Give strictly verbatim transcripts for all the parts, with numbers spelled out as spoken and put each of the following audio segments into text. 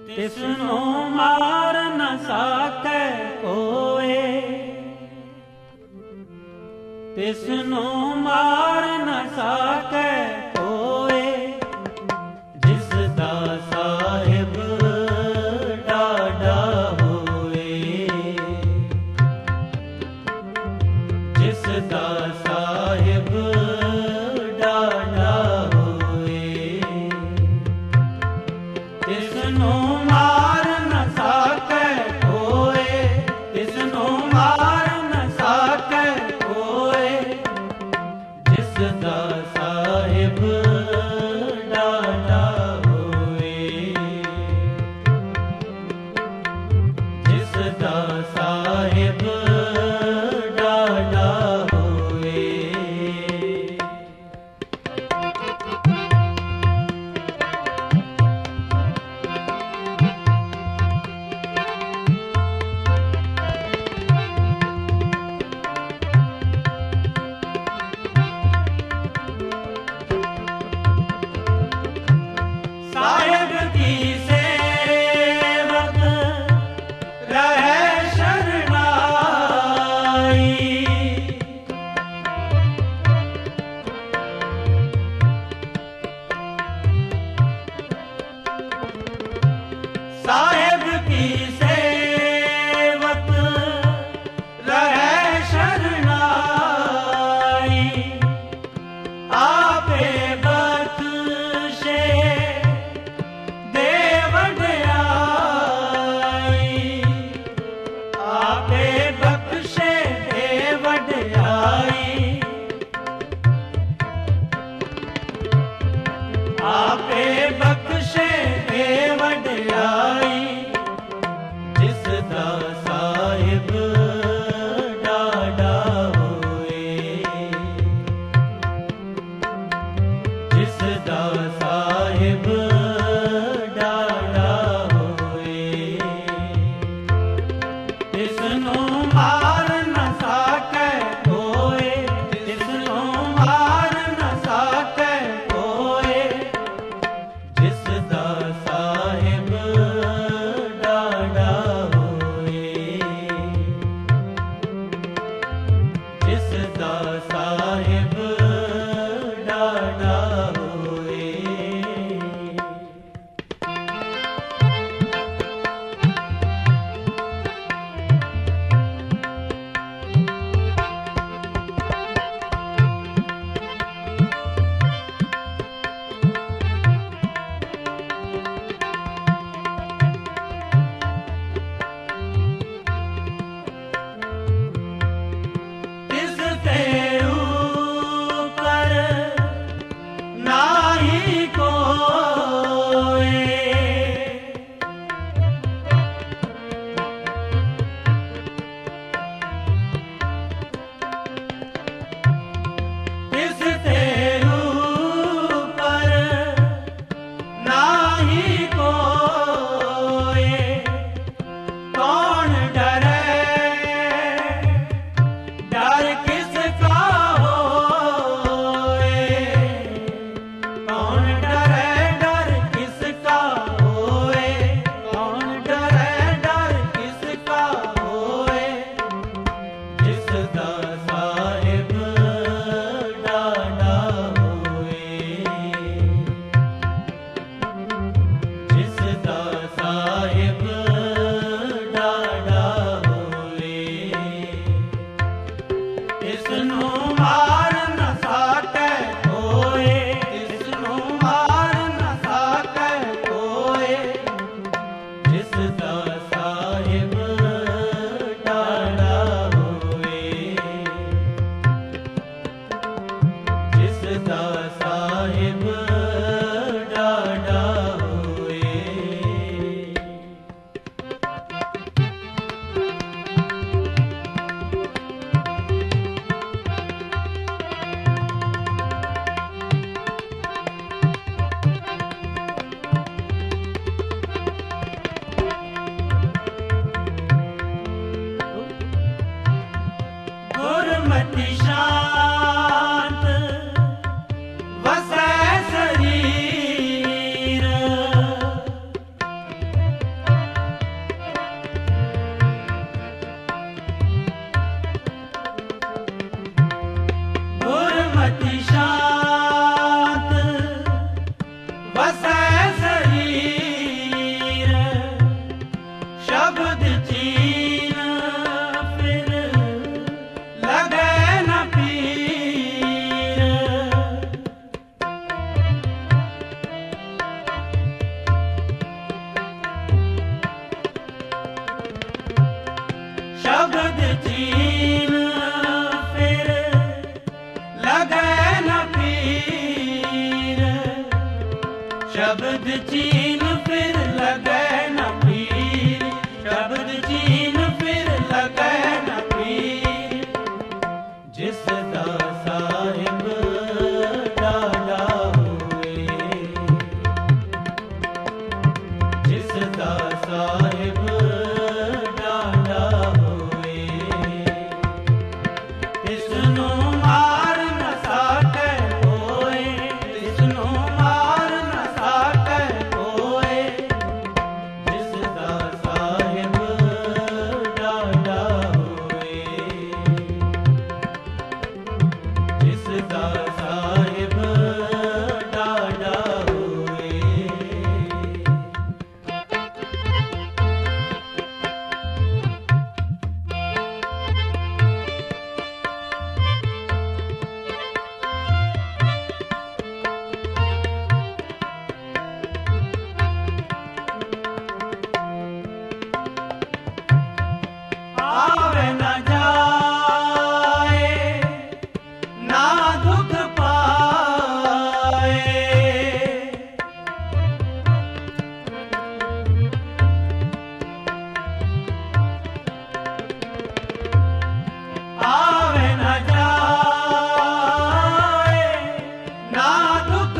तिसनु मार न साकै कोए, तिसनु मार न साकै कोए, जिसदा साहिब डाडा होए, जिसदा साहिब डाडा होए, तिसनु मार न साकै कोए, तिसनु मार न साकै कोए, जिसदा साहिब डाडा होए, जिसदा साहिब डाडा होए। साहिब की सेवक रहे शरणाई, साहिब की सेवक रहे शरणाई, आपे बख्शे दे वड्याई, आपे बख्शे दे वड्याई, आपे बख्शे दे वड्याई, जिसदा साहिब डाडा होए, जिसदा साहिब डाडा होए, तिसनु मार न साकै कोए, तिसनु मार न साकै कोए, जिसदा साहिब डाडा होए, जिसदा साहिब डाडा होए। तिसते ऊपर नाही कोए, तिसते ऊपर नाही कोए, कौन डरे डर किसका होए, कौन डरे डर किसका होए, कौन डरे डर किसका होए, जिसदा साहिब डाडा होए, जिसदा साहिब डाडा होए, तिसनु मार न साकै कोए, तिसनु मार न साकै कोए, जिसदा साहिब डाडा होए, जिसदा साहिब डाडा होए। गुरमति शांत वसै शरीर, ਚੀਨ ਫਿਰ ਲਗੈ ਨ ਪੀਰ, ਸ਼ਬਦ ਚੀਨ ਫਿਰ ਲਗੈ ਨ ਪੀਰ। ਜਿਸ ਦਾ ਸਾਹਿਬ ਡਾਢਾ ਹੋਏ, ਜਿਸ ਦਾ ਸਾਹਿਬ ਡਾਢਾ ਹੋਏ, ਤਿਸ ਨੂੰ ਮਾਰ ਨ ਸਕੈ ਕੋਇ, ਤਿਸ ਨੂੰ ਮਾਰ ਨ ਸਕੈ ਕੋਇ। ਜਿਸ ਦਾ ਸਾਹਿਬ ਡਾਢਾ ਹੋਏ, ਜਿਸ ਦਾ ਸਾਹਿਬ ਡਾਢਾ ਹੋਏ। ਆਵੇ ਨਾ ਜਾਏ, ਨਾ ਦੁਖ ਪਾਏ। ਆਵੇ ਨਾ ਜਾਏ, ਨਾ ਦੁਖ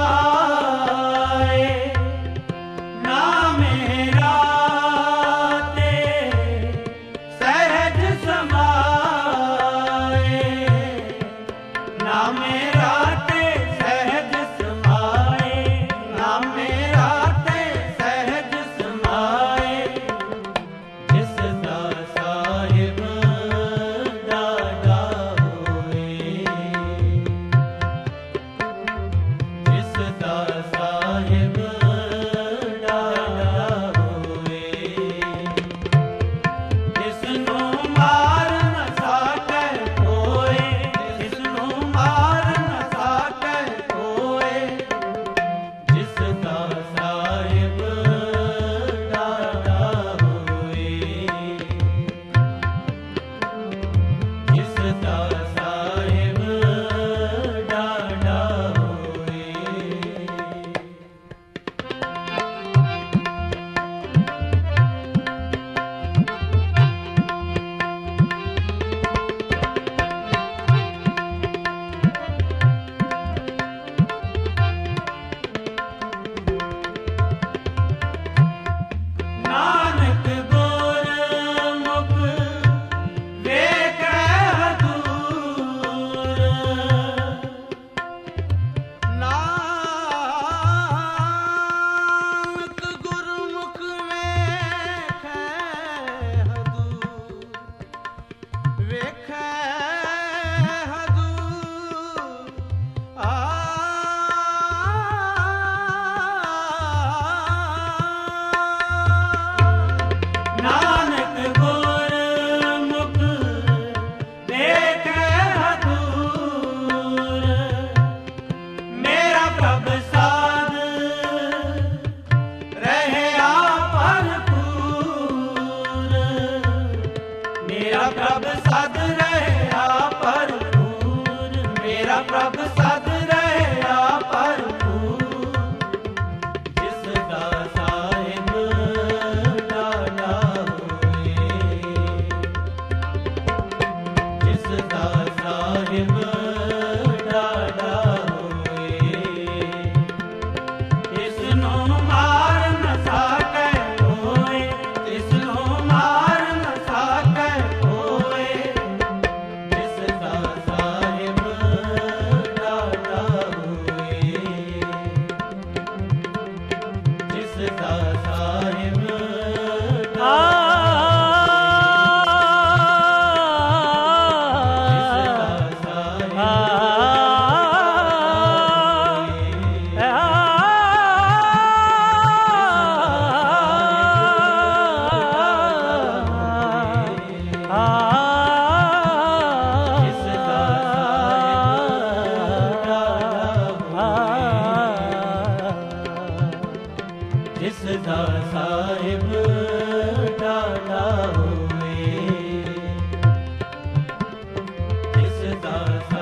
ਪਾਏ। ਨਾ ਮੇਰਾ ਤੇ ਸਹਿਜ ਸਮਾਏ, ਨਾ ਮੇਰਾ ਤੇ ਸਹਿਜ ਸਮਾਏ, ਨਾ ਮੇਰਾ ਤੇ ਸਹਿਜ ਸਮਾਏ। ਜਿਸ ਦਾ ਸਾਹਿਬ ਡਾਢਾ ਹੋਏ, ਜਿਸ ਦਾ ਸਾਹਿਬ ਡਾਢਾ ਹੋਏ। ਤਿਸ ਨੂੰ ਮਾਰ ਨ ਸਕੈ ਕੋਇ, ਤਿਸ ਨੂੰ ਮਾਰ ਨ ਸਕੈ ਕੋਇ। ਜਿਸ ਦਾ ਸਾਹਿਬ ਡਾਢਾ ਹੋਏ, ਜਿਸ ਦਾ ਸਾਹਿਬ ਡਾਢਾ ਹੋਏ। ਨਾਨਕ ਗੁਰਮੁਖ ਵੇਖੈ ਹਦੂਰ, ਨਾਨਕ ਗੁਰਮੁਖ ਵੇਖੈ ਹਦੂਰ, ਵੇਖੈ ਹਦੂਰ। ਆ ਨਾਨਕ ਗੁਰਮੁਖ ਵੇਖੈ ਹਦੂਰ, ਮੇਰਾ ਪ੍ਰਭ ਸਾਧ ਰਹਿਆ ਭਰਪੂਰ। ਮੇਰਾ ਪ੍ਰਭ ਸਾਧ ਰਹਿਆ ਭਰਪੂਰ, ਮੇਰਾ ਪ੍ਰਭ ਸਾਧ ਰਹਿਆ ਭਰਪੂਰ। ਜਿਸ ਦਾ ਸਾਹਿਬ ਡਾਢਾ ਹੋਏ, ਜਿਸ ਦਾ ਸਾਹਿਬ ਡਾਢਾ ਹੋਏ। ਤਿਸ ਨੂੰ ਮਾਰ ਨ ਸਕੈ ਕੋਇ, ਤਿਸ ਨੂੰ ਮਾਰ ਨ ਸਕੈ ਕੋਇ। ਜਿਸ ਦਾ ਸਾਹਿਬ ਡਾਢਾ ਹੋਏ, ਜਿਸ ਦਾ ਸਾਹਿਬ ਡਾਢਾ ਜਿਸ ਦਾ ਸਾਹਿਬ ਡਾਢਾ ਹੋਏ, ਜਿਸ ਦਾ